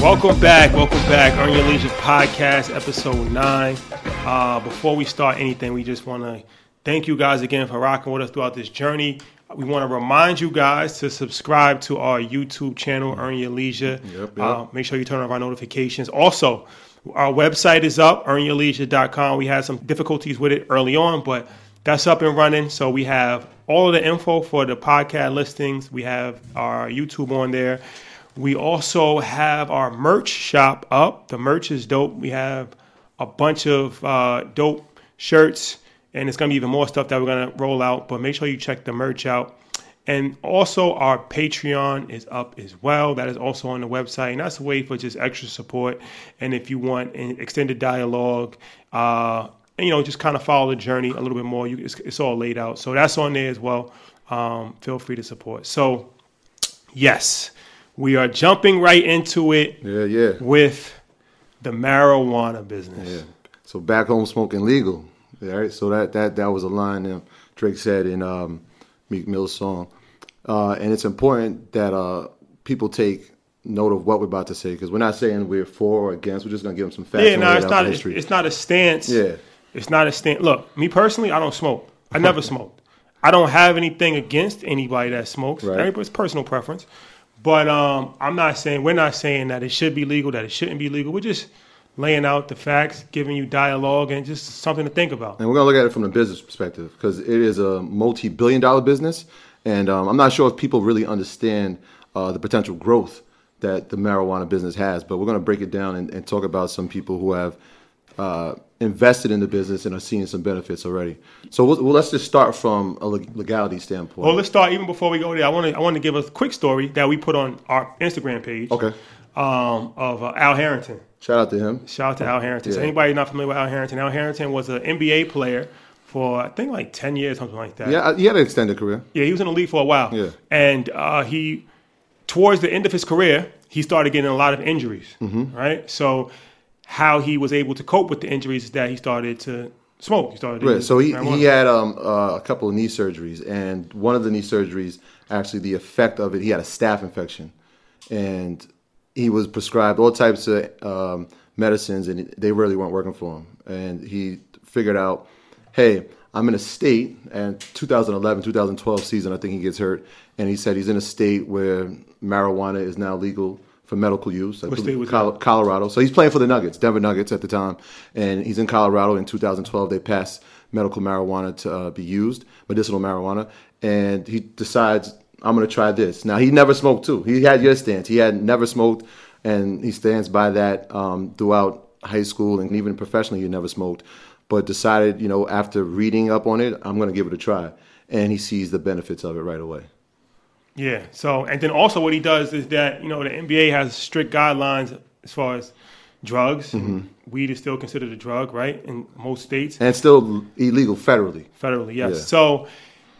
Welcome back. Earn Your Leisure Podcast, episode 9. Before we start anything, we just want to thank you guys again for rocking with us throughout this journey. We want to remind you guys to subscribe to our YouTube channel, Earn Your Leisure. Yep. Make sure you turn on our notifications. Also, our website is up, earnyourleisure.com. We had some difficulties with it early on, but that's up and running. So we have all of the info for the podcast listings. We have our YouTube on there. We also have our merch shop up. The merch is dope. We have a bunch of dope shirts, and it's going to be even more stuff that we're going to roll out. But make sure you check the merch out. And also our Patreon is up as well. That is also on the website. And that's a way for just extra support. And if you want an extended dialogue, and, just kind of follow the journey a little bit more, it's all laid out. So that's on there as well. Feel free to support. So, yes. We are jumping right into it with the marijuana business. Yeah. So back home smoking legal. All right. So that was a line that Drake said in Meek Mill's song. And it's important that people take note of what we're about to say, because we're not saying we're for or against. We're just going to give them some facts. Yeah, no, it's not a stance. Yeah. It's not a stance. Look, me personally, I don't smoke. I never smoked. I don't have anything against anybody that smokes. Right. Everybody's personal preference. But we're not saying that it should be legal, that it shouldn't be legal. We're just laying out the facts, giving you dialogue, and just something to think about. And we're going to look at it from the business perspective, because it is a multi-billion-dollar business. And I'm not sure if people really understand the potential growth that the marijuana business has. But we're going to break it down and talk about some people who have invested in the business and are seeing some benefits already. So let's just start from a legality standpoint. Well, let's start even before we go there. I want to give a quick story that we put on our Instagram page. Okay. Of Al Harrington. Shout out to him. Shout out to Al Harrington. Yeah. So anybody not familiar with Al Harrington was an NBA player for I think like 10 years, something like that. Yeah, he had an extended career. Yeah, he was in the league for a while. Yeah. And he, towards the end of his career, he started getting a lot of injuries. Mm-hmm. Right. So how he was able to cope with the injuries is that he started to smoke. So he had a couple of knee surgeries, and one of the knee surgeries, actually the effect of it, he had a staph infection, and he was prescribed all types of medicines, and they really weren't working for him. And he figured out, hey, I'm in a state, and 2011, 2012 season, I think he gets hurt, and he said he's in a state where marijuana is now legal for medical use. What state was Colorado. So he's playing for the Nuggets, Denver Nuggets at the time. And he's in Colorado. In 2012, they passed medical marijuana to be used, medicinal marijuana. And he decides, I'm going to try this. Now, he never smoked, too. He had your stance. He had never smoked, and he stands by that throughout high school, and even professionally, he never smoked. But decided, after reading up on it, I'm going to give it a try. And he sees the benefits of it right away. Yeah. So, and then also what he does is that, the NBA has strict guidelines as far as drugs. Mm-hmm. Weed is still considered a drug, right, in most states. And it's still illegal federally. Federally, yes. Yeah. So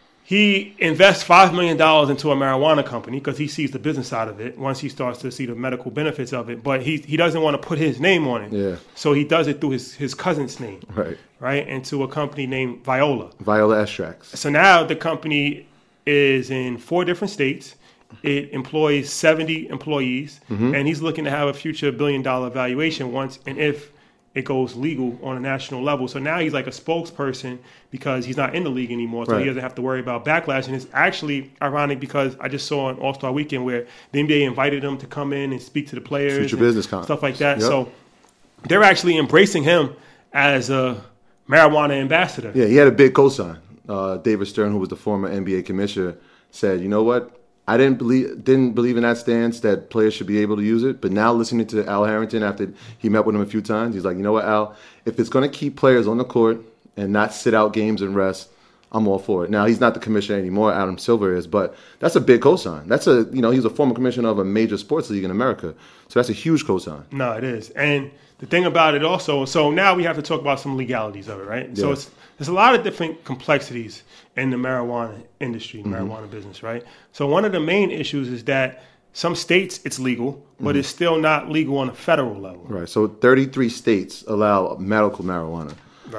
he invests $5 million into a marijuana company because he sees the business side of it once he starts to see the medical benefits of it. But he doesn't want to put his name on it. Yeah. So he does it through his cousin's name. Right. Right, and to a company named Viola. Viola Extracts. So now the company is in 4 different states. It employs 70 employees, and he's looking to have a future $1 billion valuation once and if it goes legal on a national level. So now he's like a spokesperson because he's not in the league anymore, so right. He doesn't have to worry about backlash. And it's actually ironic because I just saw an All-Star Weekend where the NBA invited him to come in and speak to the players, future business stuff like that. Yep. So they're actually embracing him as a marijuana ambassador. Yeah, he had a big cosign. David Stern, who was the former NBA commissioner, said, "You know what? I didn't believe in that stance that players should be able to use it. But now listening to Al Harrington after he met with him a few times, he's like, you know what, Al? If it's going to keep players on the court and not sit out games and rest, I'm all for it." Now he's not the commissioner anymore. Adam Silver is, but that's a big cosign. He's a former commissioner of a major sports league in America, so that's a huge cosign. No, it is, and the thing about it also, so now we have to talk about some legalities of it, right? Yeah. So there's a lot of different complexities in the marijuana industry, the marijuana business, right? So one of the main issues is that some states it's legal, but it's still not legal on a federal level. Right. So 33 states allow medical marijuana.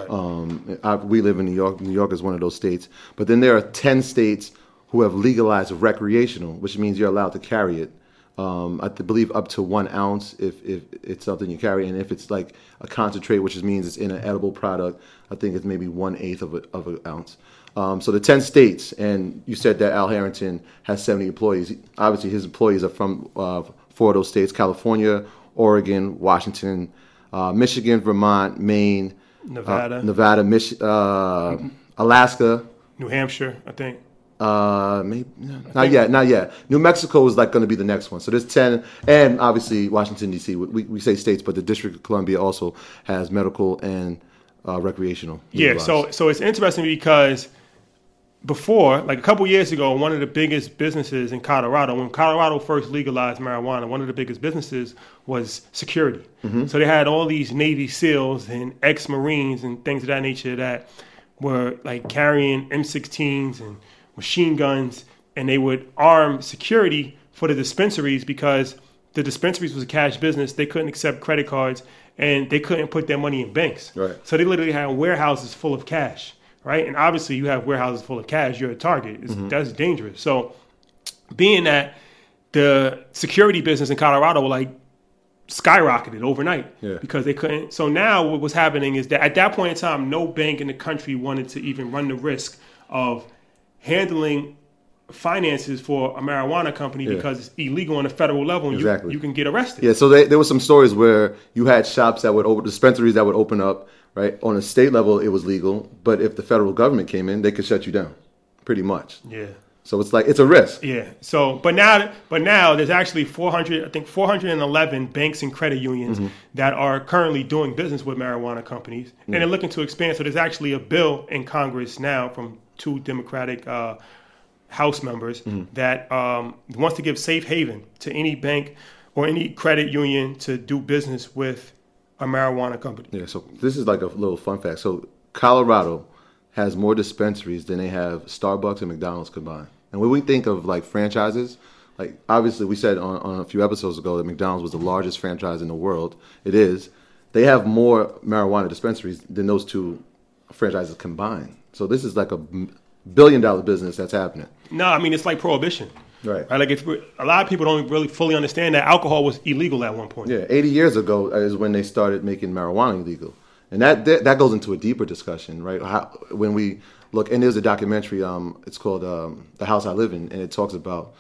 Right. We live in New York. New York is one of those states. But then there are 10 states who have legalized recreational, which means you're allowed to carry it believe up to 1 ounce if it's something you carry, and if it's like a concentrate, which means it's in an edible product, I think it's maybe 1/8 of an ounce. So the 10 states, and you said that Al Harrington has 70 employees. Obviously, his employees are from 4 of those states: California, Oregon, Washington, Michigan, Vermont, Maine, Nevada, Alaska, New Hampshire, I think. Maybe not yet. New Mexico is like going to be the next one. So there's 10, and obviously Washington D.C. We say states, but the District of Columbia also has medical and recreational. Yeah, so it's interesting because before, like a couple years ago, one of the biggest businesses in Colorado, when Colorado first legalized marijuana, one of the biggest businesses was security. Mm-hmm. So they had all these Navy SEALs and ex-Marines and things of that nature that were like carrying M16s and machine guns, and they would arm security for the dispensaries because the dispensaries was a cash business. They couldn't accept credit cards, and they couldn't put their money in banks. Right. So they literally had warehouses full of cash, right? And obviously you have warehouses full of cash, you're a target. That's dangerous. So being that the security business in Colorado like skyrocketed overnight because they couldn't. So now what was happening is that at that point in time, no bank in the country wanted to even run the risk of handling finances for a marijuana company because it's illegal on a federal level and you can get arrested. Yeah, so there were some stories where you had shops that would open, dispensaries that would open up, right? On a state level, it was legal, but if the federal government came in, they could shut you down, pretty much. Yeah. So it's like, it's a risk. Yeah. So, but now there's actually 411 banks and credit unions that are currently doing business with marijuana companies, and they're looking to expand. So there's actually a bill in Congress now from 2 Democratic House members that wants to give safe haven to any bank or any credit union to do business with a marijuana company. Yeah, so this is like a little fun fact. So Colorado has more dispensaries than they have Starbucks and McDonald's combined. And when we think of like franchises, like obviously we said on a few episodes ago that McDonald's was the largest franchise in the world. It is. They have more marijuana dispensaries than those 2 franchises combined. So this is like a billion-dollar business that's happening. No, I mean, it's like prohibition. Right. Like a lot of people don't really fully understand that alcohol was illegal at one point. Yeah, 80 years ago is when they started making marijuana illegal. And that goes into a deeper discussion, right? When we look, and there's a documentary, it's called The House I Live In, and it talks about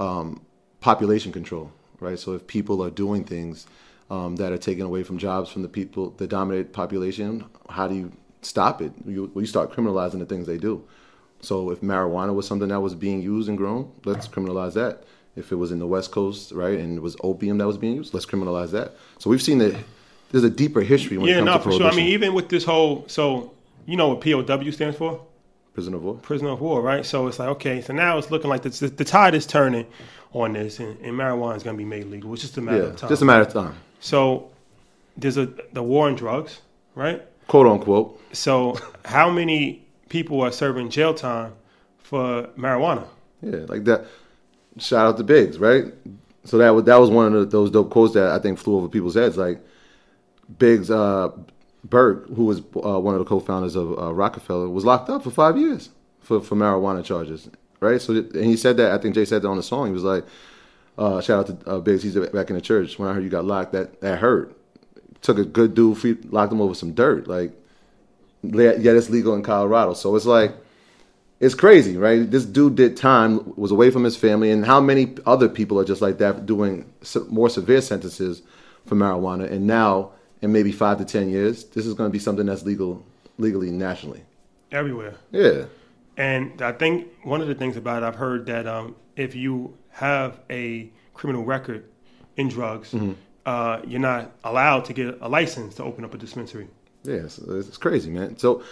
population control, right? So if people are doing things that are taking away from jobs from the people, the dominant population, how do you stop it? You start criminalizing the things they do. So if marijuana was something that was being used and grown, let's criminalize that. If it was in the West Coast, right, and it was opium that was being used, let's criminalize that. So we've seen that there's a deeper history when it comes to prohibition. Yeah, no, for sure. I mean, even with this whole, so you know what POW stands for? Prisoner of war. Prisoner of war, right? So it's like, okay, so now it's looking like the tide is turning on this, and marijuana is going to be made legal. It's just a matter of time. Just a matter of time. So there's the war on drugs, right? Quote unquote. So how many people are serving jail time for marijuana? Yeah, like that. Shout out to Biggs, right? So that was one of those dope quotes that I think flew over people's heads. Like Biggs, Burke, who was one of the co-founders of Rockefeller, was locked up for 5 years for marijuana charges, right? So, and he said that, I think Jay said that on the song. He was like, shout out to Biggs, he's back in the church. When I heard you got locked, that hurt. Took a good dude, locked him over some dirt. Like, yet it's legal in Colorado. So it's like, it's crazy, right? This dude did time, was away from his family, and how many other people are just like that doing more severe sentences for marijuana, and now in maybe 5 to 10 years, this is going to be something that's legally nationally. Everywhere. Yeah. And I think one of the things about it, I've heard that if you have a criminal record in drugs, you're not allowed to get a license to open up a dispensary. Yeah, it's crazy, man. So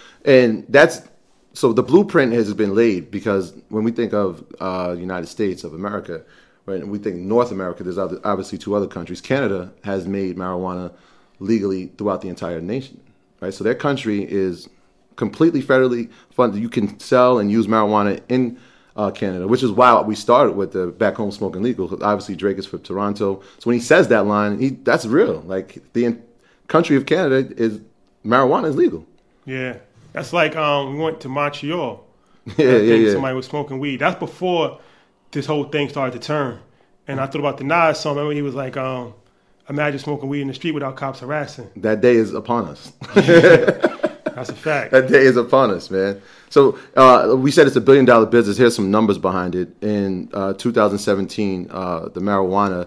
the blueprint has been laid, because when we think of United States of America, right, and we think North America, there's obviously 2 other countries. Canada has made marijuana legally throughout the entire nation, right? So their country is completely federally funded. You can sell and use marijuana in Canada, which is why we started with the back home smoking legal. Because obviously Drake is from Toronto, so when he says that line, that's real. Like the country of Canada marijuana is legal. Yeah, that's like we went to Montreal. Yeah. Somebody was smoking weed. That's before this whole thing started to turn. And I thought about the Nas song. Remember he was like, imagine smoking weed in the street without cops harassing. That day is upon us. That's a fact. That day is upon us, man. So we said it's $1 billion business. Here's some numbers behind it. In 2017, the marijuana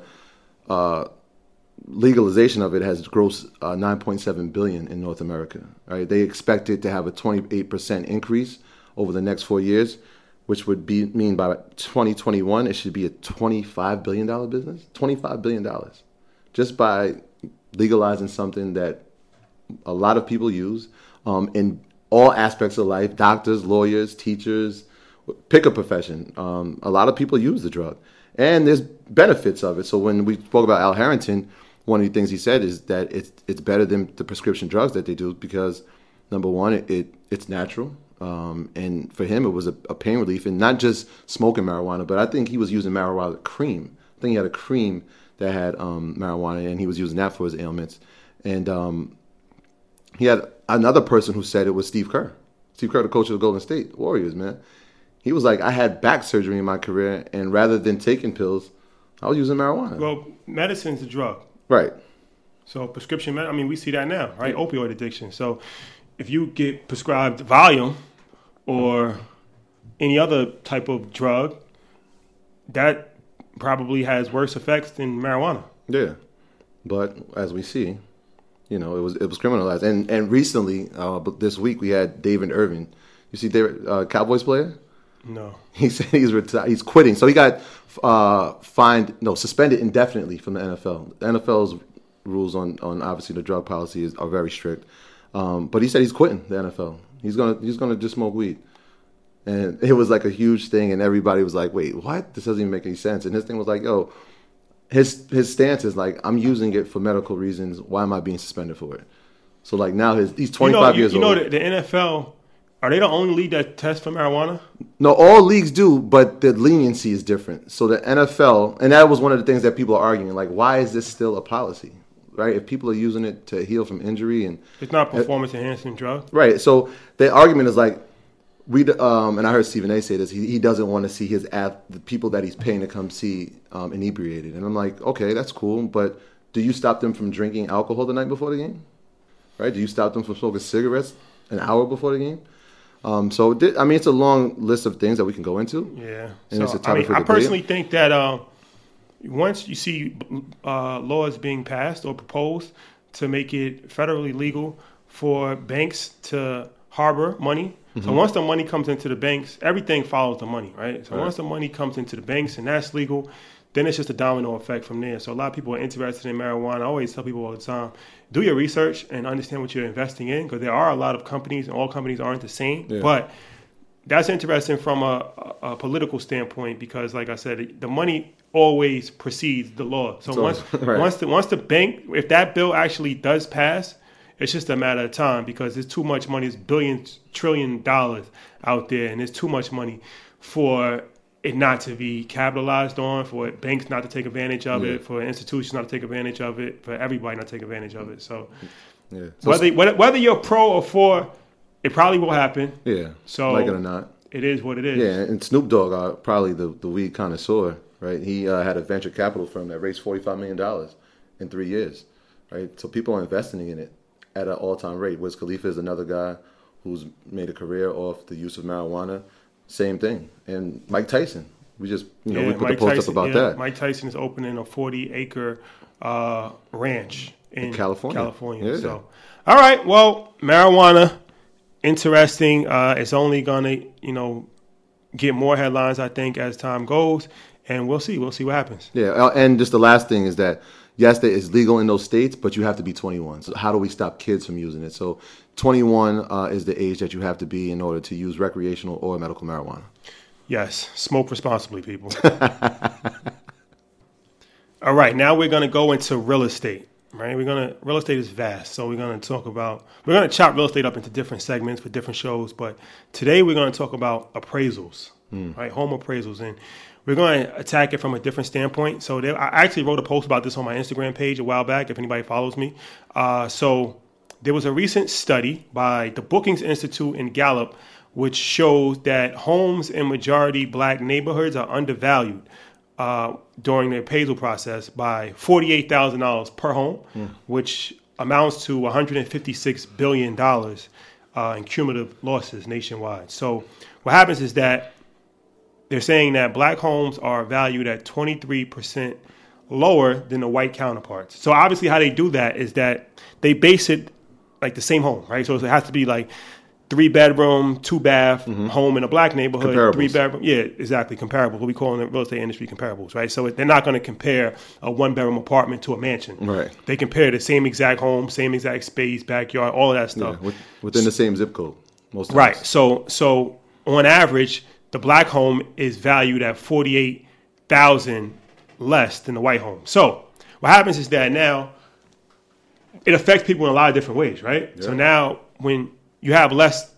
legalization of it has grossed $9.7 billion in North America. Right? They expect it to have a 28% increase over the next 4 years, which would mean by 2021 it should be a $25 billion business. $25 billion just by legalizing something that a lot of people use in all aspects of life. Doctors, lawyers, teachers, pick a profession. A lot of people use the drug, and there's benefits of it. So when we spoke about Al Harrington, one of the things he said is that it's better than the prescription drugs that they do because, number one, it's natural. And for him, it was a pain relief, and not just smoking marijuana, but I think he was using marijuana cream. I think he had a cream that had marijuana, and he was using that for his ailments. And he had another person who said it was Steve Kerr. Steve Kerr, the coach of the Golden State Warriors, man. He was like, I had back surgery in my career, and rather than taking pills, I was using marijuana. Well, medicine's a drug. Right. So prescription, we see that now, right? Opioid addiction. So if you get prescribed Valium or any other type of drug, that probably has worse effects than marijuana. Yeah. But as we see, it was criminalized. And recently, this week, we had David Irving. You see David, Cowboys player? No. He said he's retired. He's quitting. So he got suspended indefinitely from the NFL. The NFL's rules on obviously the drug policy are very strict. But he said he's quitting the NFL. He's gonna just smoke weed. And it was like a huge thing, and everybody was like, wait, what? This doesn't even make any sense. And his thing was like, yo, his stance is like, I'm using it for medical reasons. Why am I being suspended for it? So like now he's 25 years old. The NFL, are they the only league that tests for marijuana? No, all leagues do, but the leniency is different. So the NFL, and that was one of the things that people are arguing, like, why is this still a policy? Right? If people are using it to heal from injury and it's not performance enhancing drug. Right. So the argument is like, and I heard Stephen A. say this, he doesn't want to see the people that he's paying to come see inebriated. And I'm like, okay, that's cool, but do you stop them from drinking alcohol the night before the game? Right? Do you stop them from smoking cigarettes an hour before the game? It's a long list of things that we can go into. Yeah. And it's a topic for I debate. personally think that once you see laws being passed or proposed to make it federally legal for banks to harbor money. Mm-hmm. So once the money comes into the banks, everything follows the money, right? So once the money comes into the banks and that's legal, then it's just a domino effect from there. So a lot of people are interested in marijuana. I always tell people all the time, do your research and understand what you're investing in, because there are a lot of companies, and all companies aren't the same. Yeah. But that's interesting from a political standpoint because, like I said, the money always precedes the law. So once the bank, if that bill actually does pass, it's just a matter of time because there's too much money. There's billions, $trillion out there, and there's too much money for it not to be capitalized on, for banks not to take advantage of it, for institutions not to take advantage of it, for everybody not to take advantage of it. So, whether you're pro or for, it probably will happen. Yeah. So, like it or not, it is what it is. Yeah, and Snoop Dogg, probably the weed connoisseur, right? He had a venture capital firm that raised $45 million in 3 years, right? So people are investing in it at an all-time rate. Wiz Khalifa is another guy who's made a career off the use of marijuana. Same thing. And Mike Tyson, we just, we put the post up about that. Mike Tyson is opening a 40-acre ranch in California. Yeah. So, all right. Well, marijuana, interesting. It's only going to, get more headlines, I think, as time goes. And we'll see. We'll see what happens. Yeah. And just the last thing is that, yes, it's legal in those states, but you have to be 21. So how do we stop kids from using it? So 21 is the age that you have to be in order to use recreational or medical marijuana. Yes. Smoke responsibly, people. All right. Now we're going to go into real estate, right? Real estate is vast. So we're going to chop real estate up into different segments for different shows. But today we're going to talk about appraisals, right? Home appraisals. And we're going to attack it from a different standpoint. So I actually wrote a post about this on my Instagram page a while back, if anybody follows me. So there was a recent study by the Brookings Institute and Gallup, which shows that homes in majority black neighborhoods are undervalued. during the appraisal process by $48,000 per home, which amounts to $156 billion in cumulative losses nationwide. So what happens is that they're saying that black homes are valued at 23% lower than the white counterparts. So obviously how they do that is that they base it like the same home, right? So it has to be like 3-bedroom, 2-bath home in a black neighborhood. Comparables. 3-bedroom. Yeah, exactly. Comparable. What we call in the real estate industry comparables, right? So they're not going to compare a 1-bedroom apartment to a mansion. Right. They compare the same exact home, same exact space, backyard, all of that stuff. Yeah, within the same zip code, most times. Right. So on average, the black home is valued at $48,000 less than the white home. So what happens is that now it affects people in a lot of different ways, right? Yeah. So now when you have less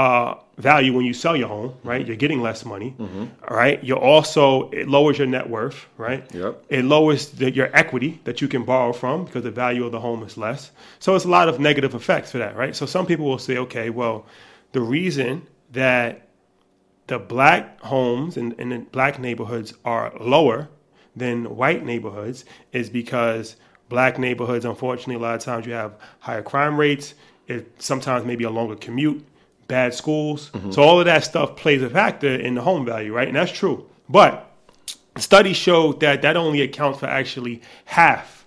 value when you sell your home, right? You're getting less money, all right? It lowers your net worth, right? Yep. It lowers your equity that you can borrow from because the value of the home is less. So it's a lot of negative effects for that, right? So some people will say, okay, well, the reason that the black homes and the black neighborhoods are lower than white neighborhoods is because black neighborhoods, unfortunately, a lot of times you have higher crime rates. It sometimes maybe a longer commute, bad schools. So all of that stuff plays a factor in the home value, right? And that's true. But studies showed that only accounts for actually half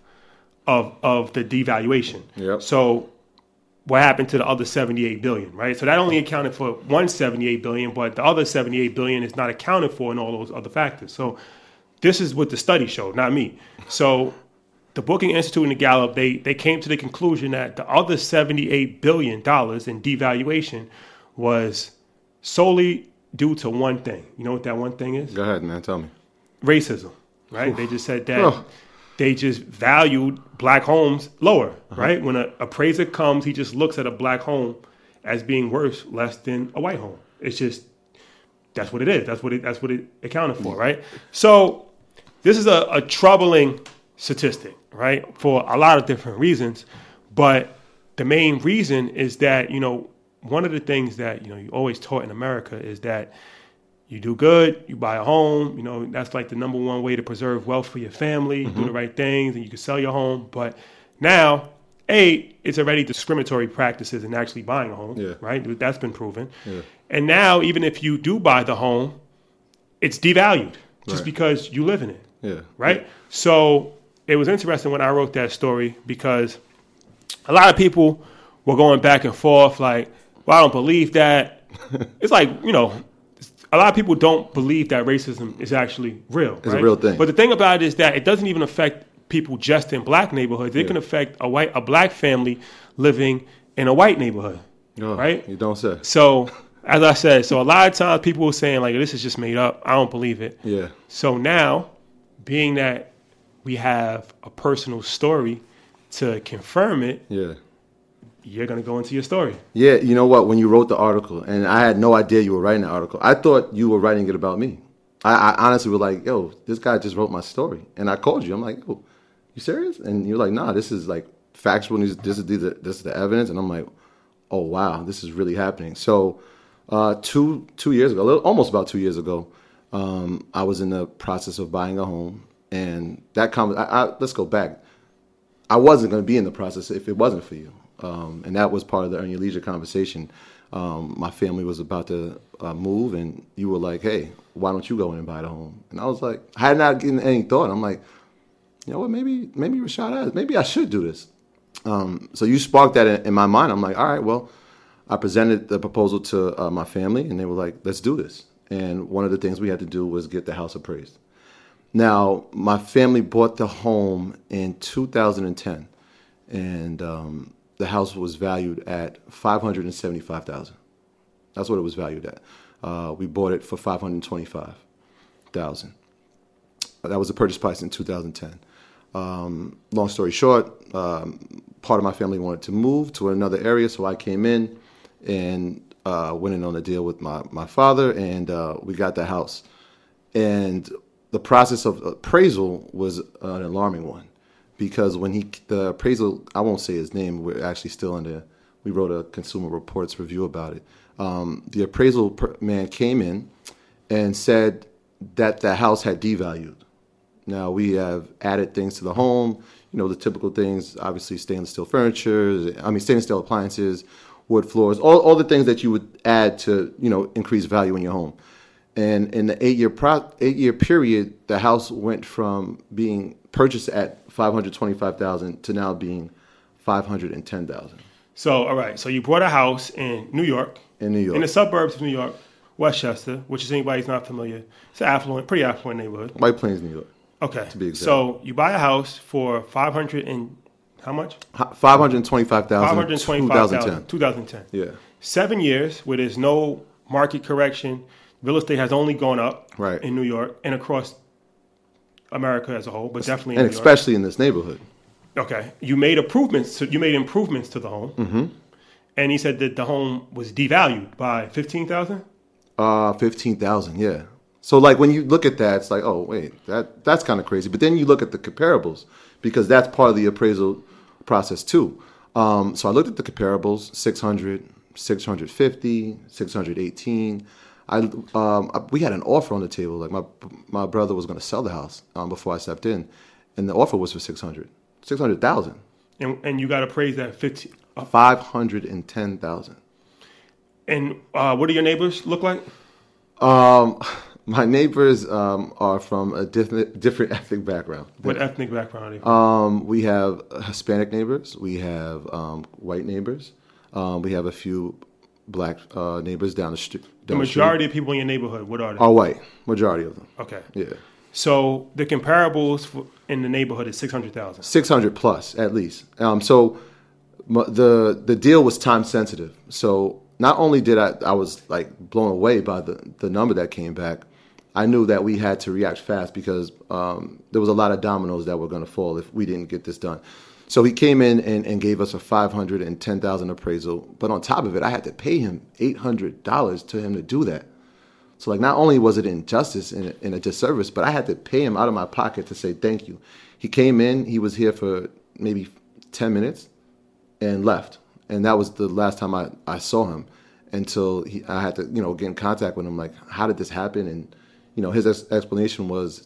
of the devaluation. Yep. So what happened to the other 78 billion, right? So that only accounted for 178 billion, but the other 78 billion is not accounted for in all those other factors. So this is what the study showed, not me. So the Booking Institute and the Gallup, they came to the conclusion that the other $78 billion in devaluation was solely due to one thing. You know what that one thing is? Go ahead, man. Tell me. Racism, right? They just said that they just valued black homes lower, right? When an appraiser comes, he just looks at a black home as being worth less than a white home. It's just, that's what it is. That's what it accounted for, right? So this is a troubling statistic, right? For a lot of different reasons. But the main reason is that, one of the things that, you always taught in America is that you do good, you buy a home, that's like the number one way to preserve wealth for your family, do the right things, and you can sell your home. But now, it's already discriminatory practices in actually buying a home, right? That's been proven. Yeah. And now, even if you do buy the home, it's devalued just because you live in it, right? So it was interesting when I wrote that story because a lot of people were going back and forth like, well, I don't believe that. It's like, a lot of people don't believe that racism is actually real. It's a real thing. But the thing about it is that it doesn't even affect people just in black neighborhoods. It can affect a black family living in a white neighborhood, right? You don't say. So, as I said, a lot of times people were saying like, this is just made up. I don't believe it. Yeah. So now, being that we have a personal story to confirm it, you're going to go into your story. Yeah, you know what? When you wrote the article, and I had no idea you were writing the article, I thought you were writing it about me. I honestly was like, yo, this guy just wrote my story. And I called you. I'm like, yo, you serious? And you're like, nah, this is like factual news. This is the evidence. And I'm like, oh, wow, this is really happening. So 2 years ago, almost about 2 years ago, I was in the process of buying a home. And that let's go back. I wasn't going to be in the process if it wasn't for you. And that was part of the Earn Your Leisure conversation. My family was about to move, and you were like, hey, why don't you go in and buy the home? And I was like, I had not given any thought. I'm like, you know what, maybe Rashad, maybe I should do this. So you sparked that in my mind. I'm like, all right, well, I presented the proposal to my family, and they were like, let's do this. And one of the things we had to do was get the house appraised. Now, my family bought the home in 2010, and the house was valued at $575,000. That's what it was valued at. We bought it for $525,000. That was the purchase price in 2010. Long story short, part of my family wanted to move to another area, so I came in and went in on a deal with my father, and we got the house. And the process of appraisal was an alarming one, because when the appraisal, I won't say his name, we're actually still we wrote a Consumer Reports review about it. The appraisal man came in and said that the house had devalued Now we have added things to the home. The typical things, obviously stainless steel furniture. Stainless steel appliances, wood floors, all the things that you would add to increase value in your home. And in the 8-year period, the house went from being purchased at $525,000 to now being $510,000. So, all right. So you bought a house in New York. In New York. In the suburbs of New York, Westchester, which is anybody's not familiar. It's an pretty affluent neighborhood. White Plains, New York. Okay. To be exact. So you buy a house for $500 and how much? $525,000. $525,000. 2010. Yeah. 7 years where there's no market correction. Real estate has only gone up in New York and across America as a whole, but definitely in New York. And especially in this neighborhood. Okay. You made improvements to the home. Mm-hmm. And he said that the home was devalued by $15,000? $15,000, yeah. So like when you look at that, it's like, oh wait, that's kind of crazy. But then you look at the comparables because that's part of the appraisal process too. So I looked at the comparables: 600, 650, 618. We had an offer on the table. Like my brother was going to sell the house before I stepped in, and the offer was for 600,000. And you got appraised at 510,000. And what do your neighbors look like? My neighbors are from a different ethnic background. What ethnic background are they from? We have Hispanic neighbors. We have white neighbors. We have a few black neighbors down the street. The majority of people in your neighborhood, what are they? Are white. Majority of them. Okay. Yeah. So the comparables in the neighborhood is 600,000. 600 plus at least. So the deal was time sensitive. So not only did I was like blown away by the number that came back, I knew that we had to react fast because there was a lot of dominoes that were going to fall if we didn't get this done. So he came in and gave us a $510,000 appraisal, but on top of it, I had to pay him $800 to him to do that. So like not only was it injustice and a disservice, but I had to pay him out of my pocket to say thank you. He came in, he was here for maybe 10 minutes and left. And that was the last time I saw him until I had to, get in contact with him. Like, how did this happen? And, his explanation was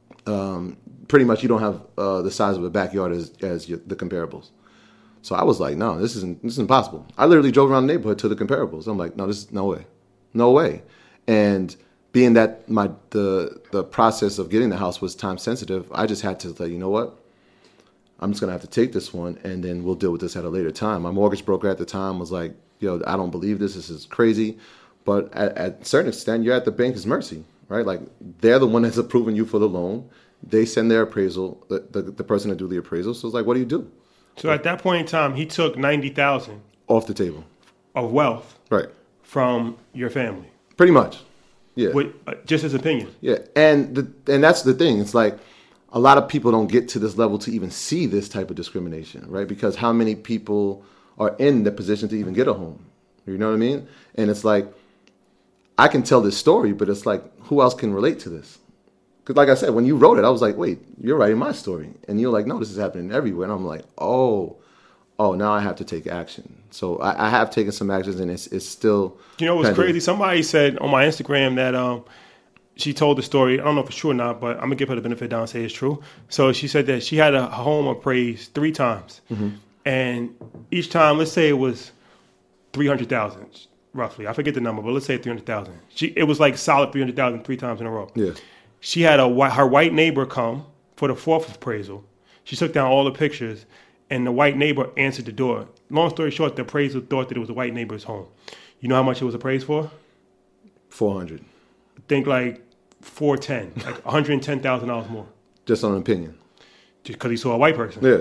pretty much you don't have the size of a backyard as the comparables. So I was like, no, this is impossible. I literally drove around the neighborhood to the comparables. I'm like, no, this is no way. And being that the process of getting the house was time sensitive, I just had to say, you know what? I'm just going to have to take this one, and then we'll deal with this at a later time. My mortgage broker at the time was like, I don't believe this. This is crazy. But at a certain extent, you're at the bank's mercy, right? Like, they're the one that's approving you for the loan. They send their appraisal, the person to do the appraisal. So it's like, what do you do? So at that point in time, he took $90,000 off the table of wealth right from your family. Pretty much, yeah. With, just his opinion. Yeah, and that's the thing. It's like, a lot of people don't get to this level to even see this type of discrimination, right? Because how many people are in the position to even get a home? You know what I mean? And it's like, I can tell this story, but it's like, who else can relate to this? Because like I said, when you wrote it, I was like, wait, you're writing my story. And you're like, no, this is happening everywhere. And I'm like, oh, now I have to take action. So I have taken some actions, and it's still... You know what's crazy? Somebody said on my Instagram that... she told the story. I don't know if it's true or not, but I'm going to give her the benefit of the doubt and say it's true. So she said that she had a home appraised 3 times. Mm-hmm. And each time, let's say it was $300,000, roughly. I forget the number, but let's say $300,000. It was like solid $300,000 3 times in a row. Yeah. She had her white neighbor come for the 4th appraisal. She took down all the pictures, and the white neighbor answered the door. Long story short, the appraiser thought that it was the white neighbor's home. You know how much it was appraised for? $400. Think like 410, like $110,000 more. Just on an opinion. Just because he saw a white person. Yeah.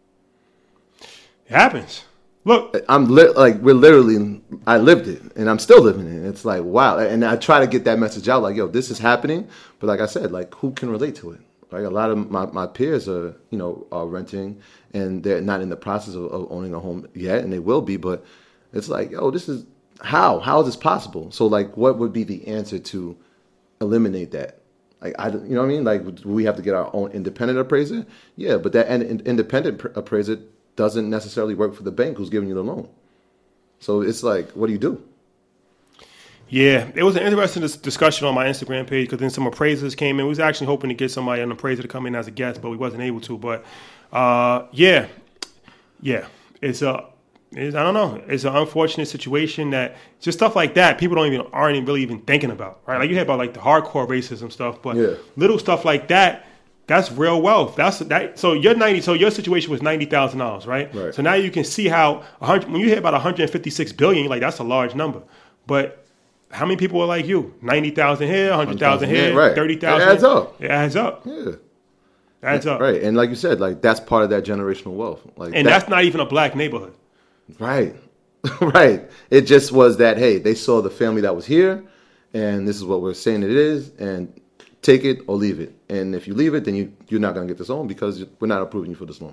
It happens. Look. I lived it, and I'm still living it. It's like, wow. And I try to get that message out, like, yo, this is happening. But like I said, like, who can relate to it? Like, a lot of my peers are renting, and they're not in the process of owning a home yet, and they will be. But it's like, yo, this is, how is this possible? So, like, what would be the answer to eliminate that? Like, you know what I mean? Like, do we have to get our own independent appraiser? Yeah, but that independent appraiser doesn't necessarily work for the bank who's giving you the loan. So it's like, what do you do? Yeah, it was an interesting discussion on my Instagram page because then some appraisers came in. We was actually hoping to get somebody, an appraiser, to come in as a guest, but we wasn't able to. But yeah, it's I don't know. It's an unfortunate situation that just stuff like that people aren't really even thinking about, right? Like you hear about like the hardcore racism stuff, but little stuff like that. That's real wealth. So your situation was $90,000, right? Right. So now you can see how when you hear about 156 billion, you're like that's a large number. But how many people are like you? 90,000 here, 100,000 here, right. 30,000. It adds up. It adds up. Yeah. Adds up. Right. And like you said, like that's part of that generational wealth. That's not even a black neighborhood. Right. Right. It just was that, hey, they saw the family that was here, and this is what we're saying it is, and take it or leave it. And if you leave it, then you're not going to get this loan because we're not approving you for this loan.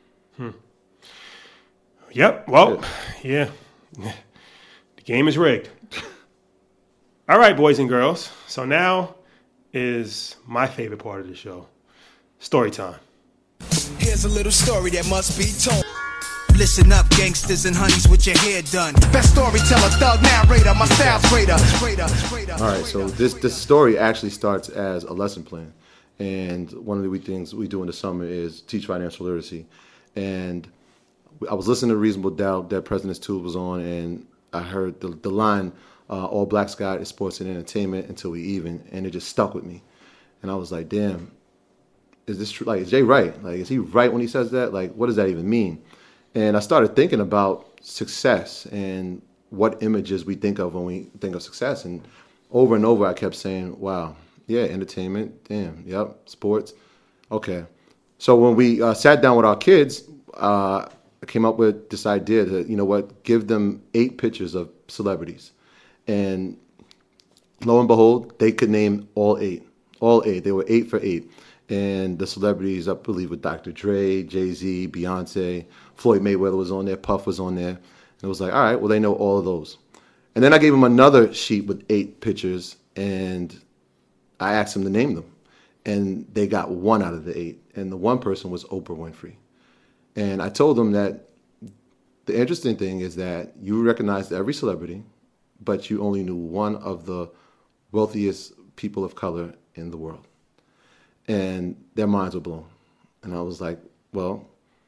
Yep. Well, yeah. The game is rigged. All right, boys and girls. So now is my favorite part of the show. Story time. Here's a little story that must be told. Listen up, gangsters and honeys with your hair done. Best storyteller, thug narrator, my style's greater. All right, so this story actually starts as a lesson plan. And one of the things we do in the summer is teach financial literacy. And I was listening to Reasonable Doubt that President's Tools was on, and I heard the line, all Black's got is sports and entertainment until we even, and it just stuck with me. And I was like, damn, is this true? Like, is Jay right? Like, is he right when he says that? Like, what does that even mean? And I started thinking about success and what images we think of when we think of success. And over, I kept saying, wow, yeah, entertainment, damn, yep, sports. Okay. So when we sat down with our kids, I came up with this idea to, you know what, give them 8 pictures of celebrities. And lo and behold, they could name all 8. All 8. They were 8 for 8. And the celebrities, I believe, were Dr. Dre, Jay-Z, Beyonce, Floyd Mayweather was on there, Puff was on there. And it was like, all right, well, they know all of those. And then I gave them another sheet with 8 pictures, and I asked them to name them. And they got 1 out of the 8. And the one person was Oprah Winfrey. And I told them that the interesting thing is that you recognized every celebrity, but you only knew one of the wealthiest people of color in the world. And their minds were blown. And I was like, well,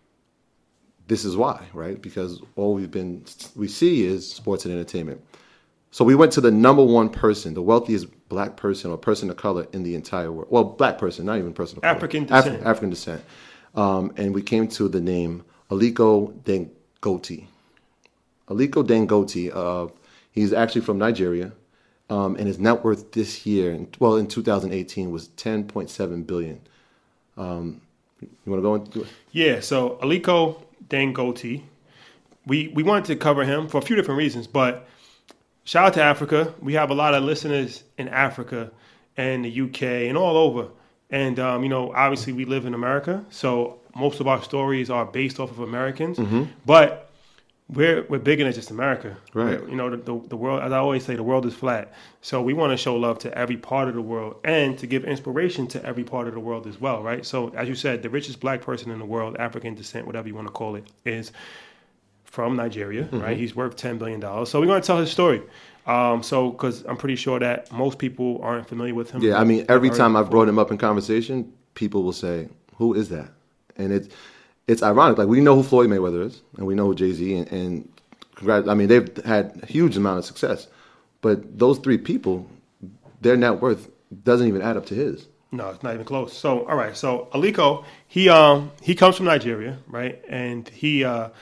this is why, right? Because all we see is sports and entertainment. So we went to the number one person, the wealthiest black person or person of color in the entire world. Well, black person, not even person of color. African descent. African descent. And we came to the name Aliko Dangote. Aliko Dangote, he's actually from Nigeria. And his net worth this year, in 2018, was $10.7 billion. You want to go into it? Yeah, so Aliko Dangote, we wanted to cover him for a few different reasons, but shout out to Africa. We have a lot of listeners in Africa and the UK and all over. And, obviously we live in America, so most of our stories are based off of Americans. Mm-hmm. But we're bigger than just America. Right. The world, as I always say, the world is flat. So we want to show love to every part of the world and to give inspiration to every part of the world as well, right? So as you said, the richest black person in the world, African descent, whatever you want to call it, is from Nigeria, mm-hmm. right? He's worth $10 billion. So we're going to tell his story. Because I'm pretty sure that most people aren't familiar with him. Yeah, I mean, every time I've brought him up in conversation, people will say, who is that? And it's ironic. Like, we know who Floyd Mayweather is, and we know who Jay-Z, and I mean, they've had a huge amount of success. But those 3 people, their net worth doesn't even add up to his. No, it's not even close. So, all right. So, Aliko, he comes from Nigeria, right? And he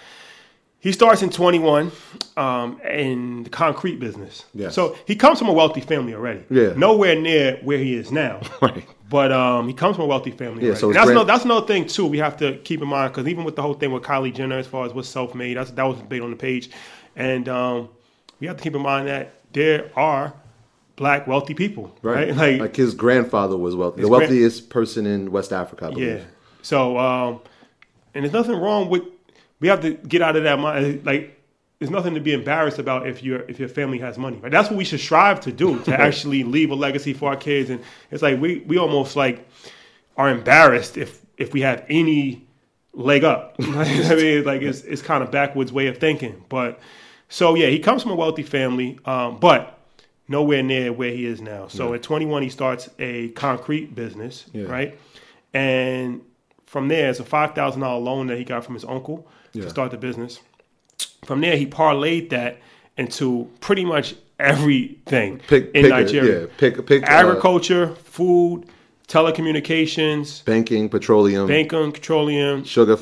starts in 21 in the concrete business. Yes. So, he comes from a wealthy family already. Yeah. Nowhere near where he is now. Right. But he comes from a wealthy family. Yeah, right? so that's another thing too. We have to keep in mind because even with the whole thing with Kylie Jenner, as far as what's self-made, that was big on the page, and we have to keep in mind that there are black wealthy people, right? Like his grandfather was wealthy, the wealthiest person in West Africa, I believe. Yeah. So and there's nothing wrong with. We have to get out of that mind. Like, there's nothing to be embarrassed about if your family has money. Right? That's what we should strive to do, to actually leave a legacy for our kids. And it's like we almost like are embarrassed if we have any leg up. I mean, like it's kind of backwards way of thinking. But so yeah, he comes from a wealthy family. But nowhere near where he is now. So at 21, he starts a concrete business, right? And from there, it's a $5,000 loan that he got from his uncle to start the business. From there, he parlayed that into pretty much everything in Nigeria. Agriculture, food, telecommunications, banking, petroleum, sugar,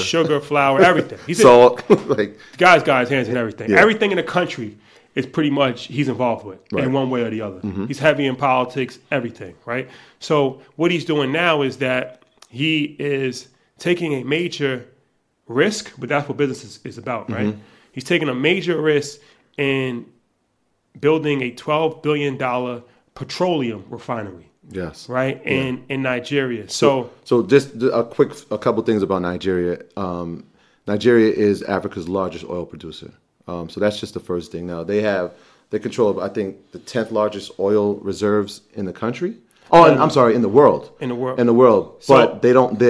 flour, everything. He said, salt, like guy's got his hands in everything. Yeah. Everything in the country is pretty much he's involved with in one way or the other. Mm-hmm. He's heavy in politics, everything, right? So what he's doing now is that he is taking a major risk, but that's what business is about, right? Mm-hmm. He's taking a major risk in building a $12 billion petroleum refinery. Yes. Right? In Nigeria. So just a couple things about Nigeria. Nigeria is Africa's largest oil producer. So that's just the first thing. Now they control, I think, the 10th largest oil reserves in the country. Oh, and, I'm sorry, in the world. In the world. But they don't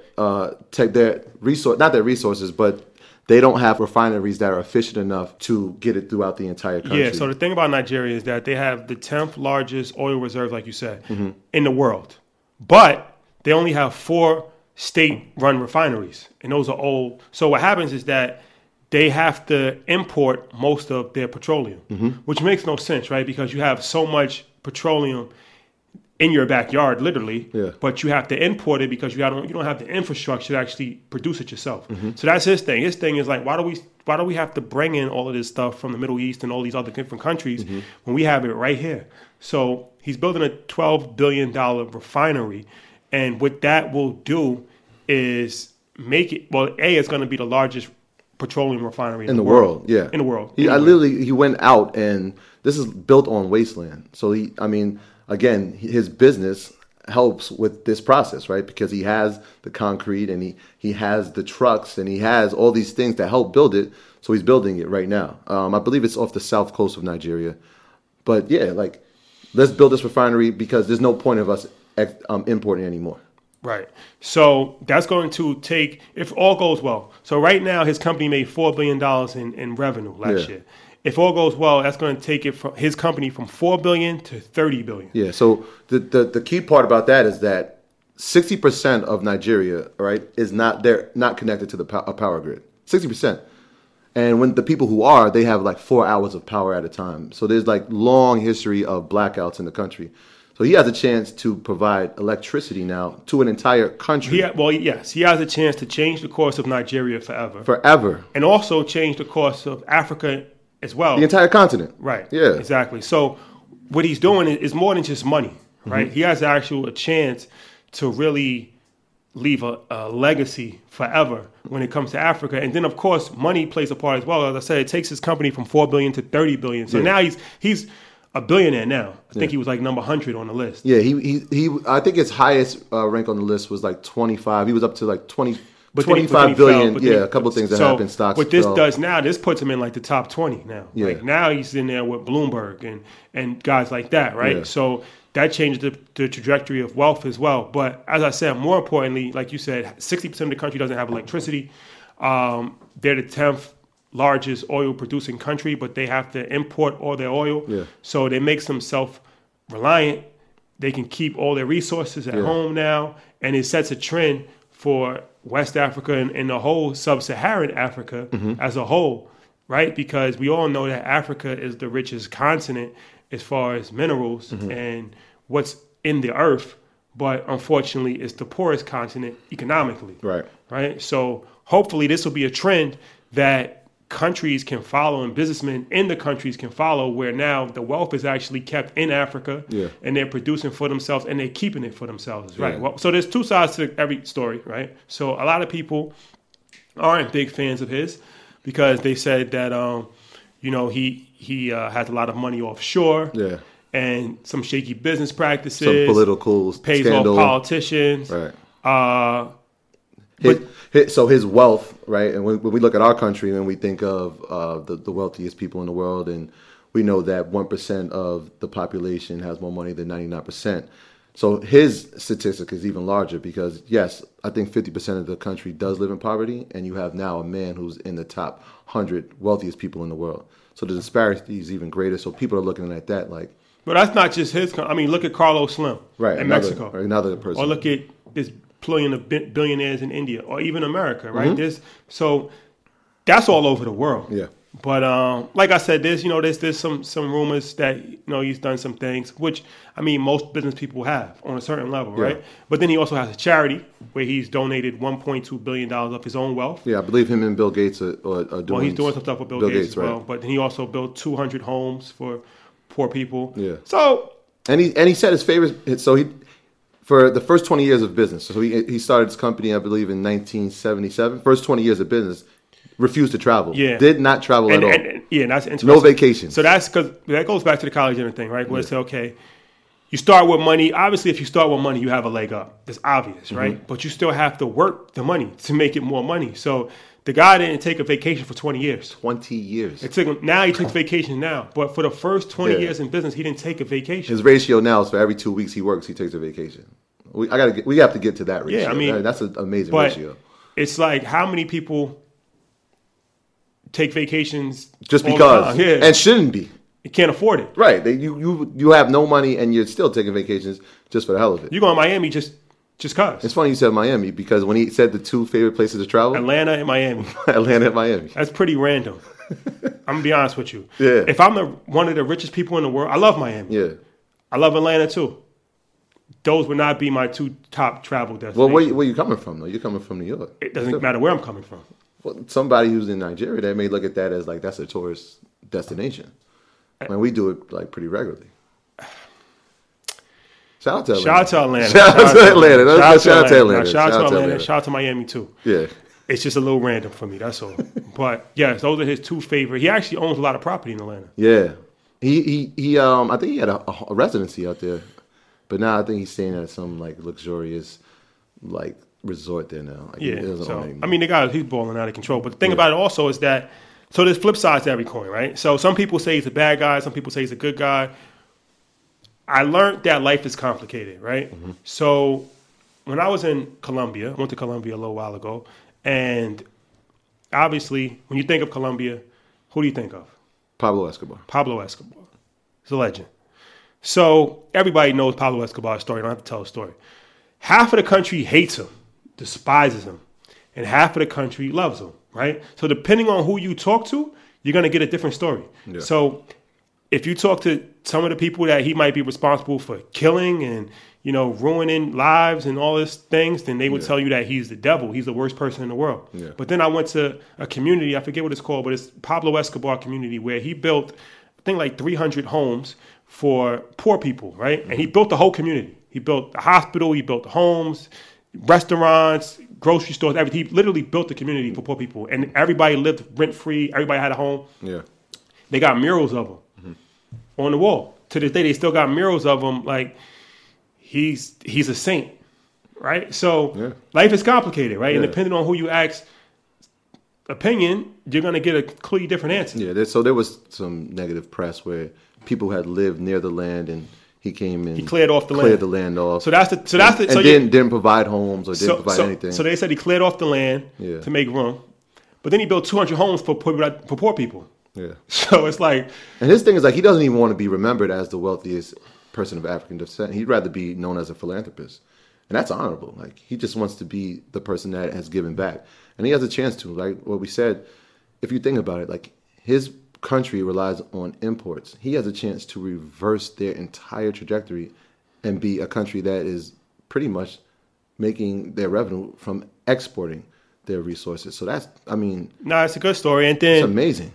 take their resources, but they don't have refineries that are efficient enough to get it throughout the entire country. Yeah, so the thing about Nigeria is that they have the 10th largest oil reserve, like you said, in the world. But they only have 4 state-run refineries, and those are old. So what happens is that they have to import most of their petroleum, which makes no sense, right? Because you have so much petroleum in your backyard, literally, but you have to import it because you don't have the infrastructure to actually produce it yourself. So that's his thing. His thing is like, why do we have to bring in all of this stuff from the Middle East and all these other different countries when we have it right here? So he's building a $12 billion refinery, and what that will do is make it. Well, it's going to be the largest petroleum refinery in the world. Yeah, in the world. He went out, and this is built on wasteland. So again, his business helps with this process, right? Because he has the concrete and he has the trucks and he has all these things that help build it. So he's building it right now. I believe it's off the south coast of Nigeria. But yeah, let's build this refinery because there's no point of us importing anymore. Right. So that's going to take, if all goes well. So right now his company made $4 billion in revenue last year. If all goes well, that's going to take it from his company from $4 billion to $30 billion. Yeah. So the key part about that is that 60% of Nigeria, right, is not connected to the power grid. 60%. And when the people who are, they have 4 hours of power at a time. So there's long history of blackouts in the country. So he has a chance to provide electricity now to an entire country. Yes, he has a chance to change the course of Nigeria forever. And also change the course of Africa as well. The entire continent. Right. Yeah. Exactly. So what he's doing is more than just money, right? He has a chance to really leave a legacy forever when it comes to Africa. And then, of course, money plays a part as well. As I said, it takes his company from $4 billion to $30 billion. So now he's a billionaire now. I think he was number 100 on the list. Yeah, he I think his highest rank on the list was 25. He was up to 25 billion. A couple of things that happened. Stocks. What this does now, this puts him in the top 20 now. Yeah. Now he's in there with Bloomberg and guys like that, right? Yeah. So that changed the trajectory of wealth as well. But as I said, more importantly, like you said, 60% of the country doesn't have electricity. They're the 10th largest oil producing country, but they have to import all their oil. Yeah. So it makes them self-reliant. They can keep all their resources at home now, and it sets a trend for West Africa and the whole sub-Saharan Africa as a whole, right? Because we all know that Africa is the richest continent as far as minerals and what's in the earth, but unfortunately it's the poorest continent economically. Right? So hopefully this will be a trend that countries can follow and businessmen in the countries can follow, where now the wealth is actually kept in Africa and they're producing for themselves and they're keeping it for themselves, right? Well, so there's two sides to every story, right? So a lot of people aren't big fans of his because they said that, he has a lot of money offshore and some shaky business practices. Some political pays scandal. Off politicians. Right. So his wealth, right? And when we look at our country and we think of the wealthiest people in the world, and we know that 1% of the population has more money than 99%. So his statistic is even larger because, yes, I think 50% of the country does live in poverty, and you have now a man who's in the top 100 wealthiest people in the world. So the disparity is even greater. So people are looking at that like. But that's not just his. I mean, look at Carlos Slim in Mexico. Another person. Or look at this billionaires in India, or even America, right? So that's all over the world. Yeah. But like I said, there's some rumors that he's done some things, which I mean most business people have on a certain level, right? But then he also has a charity where he's donated $1.2 billion of his own wealth. Yeah, I believe him and Bill Gates are doing. Well, he's doing some stuff with Bill Gates as well. Right. But then he also built 200 homes for poor people. Yeah. So and he said his favorite. So he for the first 20 years of business. So he started his company, I believe, in 1977. First 20 years of business. Refused to travel. Yeah. Did not travel at all. And that's interesting. No vacation. So that's because that goes back to the college dinner thing, right? Where it's okay, you start with money. Obviously, if you start with money, you have a leg up. That's obvious, right? But you still have to work the money to make it more money. So the guy didn't take a vacation for 20 years. 20 years. It took him, now he takes vacation now. But for the first 20 years in business, he didn't take a vacation. His ratio now is for every 2 weeks he works, he takes a vacation. We have to get to that ratio. Yeah, I mean, that's an amazing ratio. It's like how many people take vacations just because, and shouldn't be. You can't afford it, right? You have no money and you're still taking vacations just for the hell of it. You go to Miami just cause. It's funny you said Miami because when he said the two favorite places to travel, Atlanta and Miami. Atlanta and Miami. That's pretty random. I'm gonna be honest with you. Yeah. If I'm one of the richest people in the world, I love Miami. Yeah. I love Atlanta too. Those would not be my two top travel destinations. Well, where you coming from though? You're coming from New York. It doesn't matter where I'm coming from. Well, somebody who's in Nigeria, they may look at that as like that's a tourist destination. I mean, we do it like pretty regularly. Shout out to Atlanta. Shout out to Atlanta. Shout out to Atlanta. Shout out to Atlanta. Shout out to Miami too. Yeah. It's just a little random for me, that's all. But yes, those are his two favorite. He actually owns a lot of property in Atlanta. Yeah. He I think he had a residency out there. But now I think he's staying at some like luxurious like resort there now. Like, so I mean, the guy, he's balling out of control. But the thing about it also is that, so there's flip sides to every coin, right? So some people say he's a bad guy, some people say he's a good guy. I learned that life is complicated, right? Mm-hmm. So when I was in Colombia, I went to Colombia a little while ago, and obviously when you think of Colombia, who do you think of? Pablo Escobar. Pablo Escobar. He's a legend. So everybody knows Pablo Escobar's story. I don't have to tell the story. Half of the country hates him, despises him, and half of the country loves him, right? So depending on who you talk to, you're going to get a different story. Yeah. So if you talk to some of the people that he might be responsible for killing and, ruining lives and all these things, then they would tell you that he's the devil. He's the worst person in the world. Yeah. But then I went to a community, I forget what it's called, but it's Pablo Escobar community where he built, I think, like 300 homes for poor people, right? Mm-hmm. And he built the whole community. He built the hospital, he built the homes, restaurants, grocery stores, everything. He literally built the community for poor people. And everybody lived rent-free. Everybody had a home. Yeah. They got murals of him on the wall. To this day, they still got murals of him. Like, he's a saint, right? So life is complicated, right? Yeah. And depending on who you ask opinion, you're going to get a completely different answer. Yeah, so there was some negative press where people had lived near the land and he came in. He cleared off the land. Cleared the land off. So that's the. And didn't provide homes or didn't provide anything. So they said he cleared off the land to make room, but then he built 200 homes for poor people. Yeah. So it's like. And his thing is like he doesn't even want to be remembered as the wealthiest person of African descent. He'd rather be known as a philanthropist, and that's honorable. Like he just wants to be the person that has given back, and he has a chance to. Like what we said, if you think about it, like his country relies on imports. He has a chance to reverse their entire trajectory and be a country that is pretty much making their revenue from exporting their resources. So that's, it's a good story. And then it's amazing.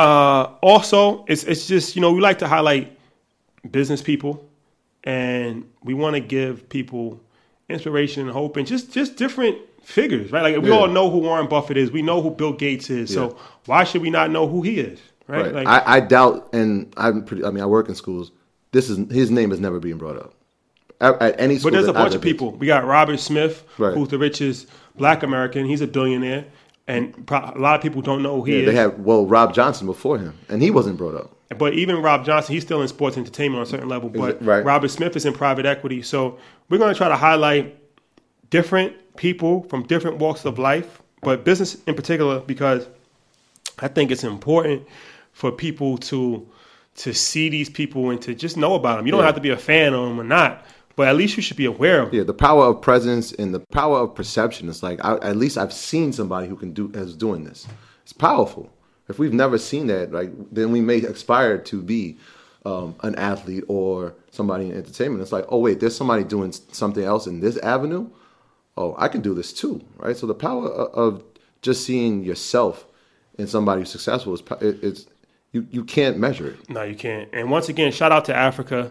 Also, it's just, we like to highlight business people and we want to give people inspiration and hope and just different figures, right? Like we all know who Warren Buffett is. We know who Bill Gates is. So why should we not know who he is? Right. Like, I doubt, and I work in schools. His name is never being brought up at any school. But there's a bunch of people. We got Robert Smith, who's the richest Black American. He's a billionaire, and a lot of people don't know who he is. They had Rob Johnson before him, and he wasn't brought up. But even Rob Johnson, he's still in sports entertainment on a certain level. But Robert Smith is in private equity. So we're going to try to highlight different people from different walks of life, but business in particular, because I think it's important for people to see these people and to just know about them. You don't have to be a fan of them or not, but at least you should be aware of them. Yeah, the power of presence and the power of perception. It's like at least I've seen somebody who is doing this. It's powerful. If we've never seen that, then we may aspire to be an athlete or somebody in entertainment. It's like, oh wait, there's somebody doing something else in this avenue. Oh, I can do this too, right? So the power of just seeing yourself in somebody who's successful is you can't measure it. No, you can't. And once again, shout out to Africa,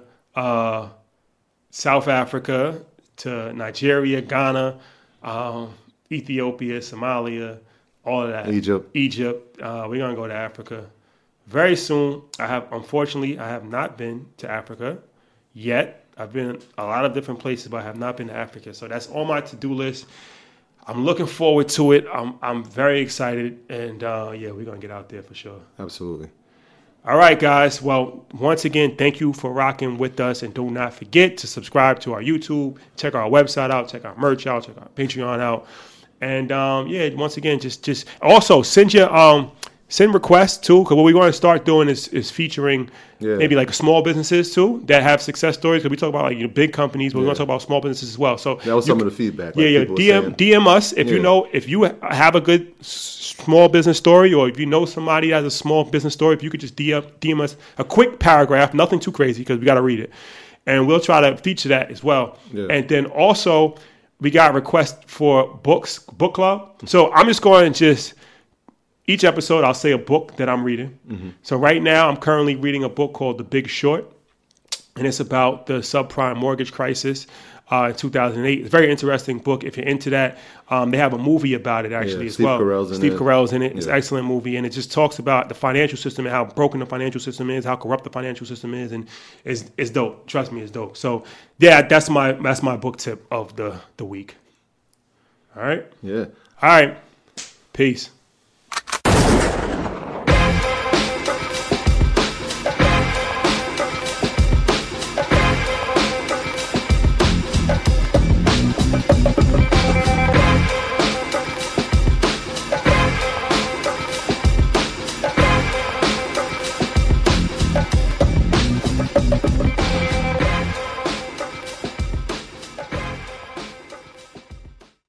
South Africa, to Nigeria, Ghana, Ethiopia, Somalia, all of that. Egypt. We're gonna go to Africa very soon. Unfortunately, I have not been to Africa yet. I've been a lot of different places, but I have not been to Africa. So that's on my to-do list. I'm looking forward to it. I'm very excited, and we're gonna get out there for sure. Absolutely. All right, guys. Well, once again, thank you for rocking with us, and do not forget to subscribe to our YouTube, check our website out, check our merch out, check our Patreon out, and once again, just also send requests too, because what we want to start doing is featuring maybe like small businesses too that have success stories. Because we talk about big companies, but we want to talk about small businesses as well. So that was some of the feedback. DM us if you have a good small business story, or if you know somebody that has a small business story. If you could just DM us a quick paragraph, nothing too crazy, because we got to read it, and we'll try to feature that as well. Yeah. And then also we got requests for book club. So I'm just going to each episode, I'll say a book that I'm reading. Mm-hmm. So right now, I'm currently reading a book called The Big Short, and it's about the subprime mortgage crisis in 2008. It's a very interesting book. If you're into that, they have a movie about it actually as well. Steve Carell's in it. It's an excellent movie, and it just talks about the financial system and how broken the financial system is, how corrupt the financial system is, and it's dope. Trust me, it's dope. So that's my book tip of the week. All right. Yeah. All right. Peace.